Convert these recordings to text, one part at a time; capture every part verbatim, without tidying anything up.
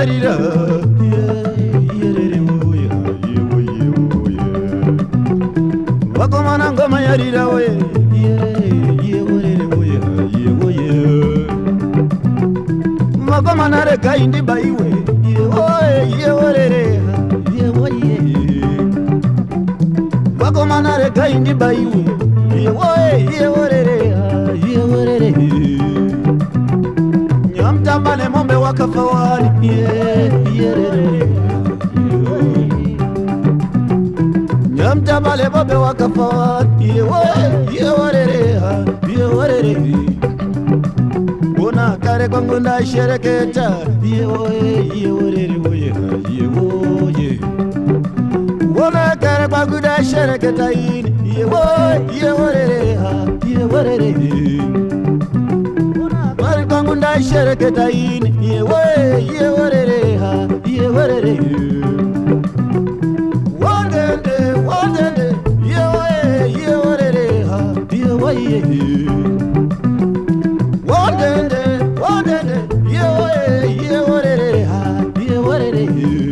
yarira yerere moya yewoye woye Vakomana ngoma yarira we yeworere woye yewoye Vakomana reka indi baiwe yewoye yeworere yewoye Vakomana reka indi baiwe yewoye yeworere yeworere Nyamtambane mombe wakafawani yerere Nyamtambale mombe wakafawani yeworere yeworere Bona kare kwangu ndashereketa yewoye yeworere woye yewoye Bona kare kwangu ndashereketa ini yewoye yeworere yeworere Bona kwangu ndashereketa ini yewoye yeworere yeworere Wondende wondende yewoye yeworere yewoye Wondende, wondende, yewoye, yeworere, yeworere,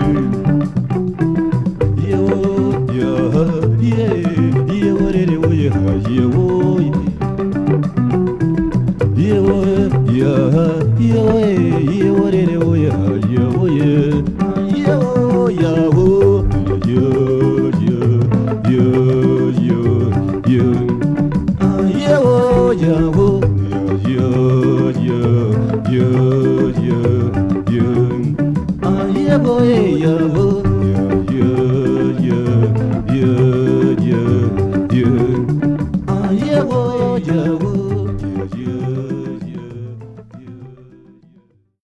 yewo, ye, yeworere, woye, yewoye, yewo, yewoye, yeworere, woye, yewoye, yewo, yawo, yo, yo, yo, yo, yo, yewo, yawo. Yo, yo, yo, yo, yo. Ah, yeah, boy, yeah, boy. Yo, yo, yo, yo, yo. Ah, yeah, boy, yeah, boy. Yo, yo.